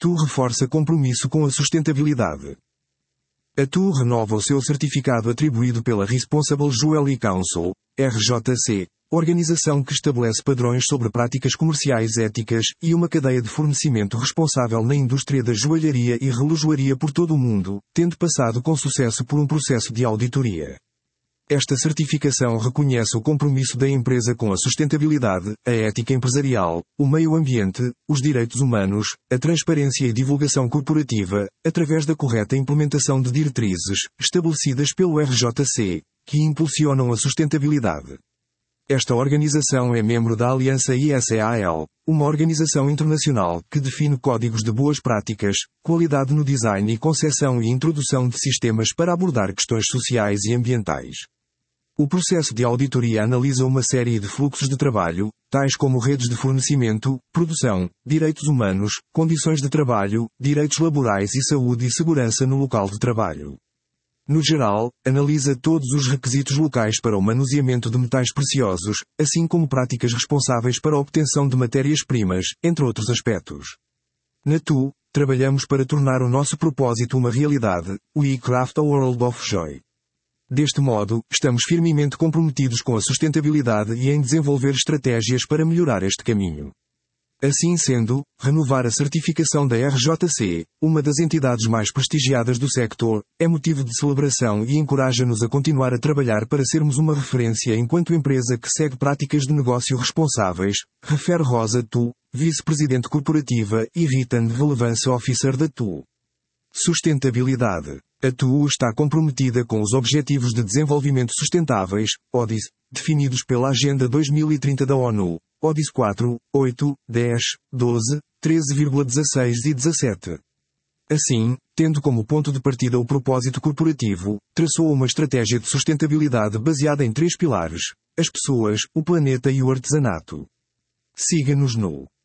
TU reforça compromisso com a sustentabilidade. A TU renova o seu certificado atribuído pela Responsible Jewelry Council, RJC, organização que estabelece padrões sobre práticas comerciais éticas e uma cadeia de fornecimento responsável na indústria da joalharia e relojoaria por todo o mundo, tendo passado com sucesso por um processo de auditoria. Esta certificação reconhece o compromisso da empresa com a sustentabilidade, a ética empresarial, o meio ambiente, os direitos humanos, a transparência e divulgação corporativa, através da correta implementação de diretrizes, estabelecidas pelo RJC, que impulsionam a sustentabilidade. Esta organização é membro da Aliança ISEAL, uma organização internacional que define códigos de boas práticas, qualidade no design e concepção e introdução de sistemas para abordar questões sociais e ambientais. O processo de auditoria analisa uma série de fluxos de trabalho, tais como redes de fornecimento, produção, direitos humanos, condições de trabalho, direitos laborais e saúde e segurança no local de trabalho. No geral, analisa todos os requisitos locais para o manuseamento de metais preciosos, assim como práticas responsáveis para a obtenção de matérias-primas, entre outros aspectos. Na TU, trabalhamos para tornar o nosso propósito uma realidade, We Craft a World of Joy. Deste modo, estamos firmemente comprometidos com a sustentabilidade e em desenvolver estratégias para melhorar este caminho. Assim sendo, renovar a certificação da RJC, uma das entidades mais prestigiadas do sector, é motivo de celebração e encoraja-nos a continuar a trabalhar para sermos uma referência enquanto empresa que segue práticas de negócio responsáveis, refere Rosa Tu, vice-presidente corporativa e Return Relevance Officer da TU. Sustentabilidade. A TU está comprometida com os Objetivos de Desenvolvimento Sustentáveis, ODS, definidos pela Agenda 2030 da ONU, ODS 4, 8, 10, 12, 13,16 e 17. Assim, tendo como ponto de partida o propósito corporativo, traçou uma estratégia de sustentabilidade baseada em 3 pilares: as pessoas, o planeta e o artesanato. Siga-nos no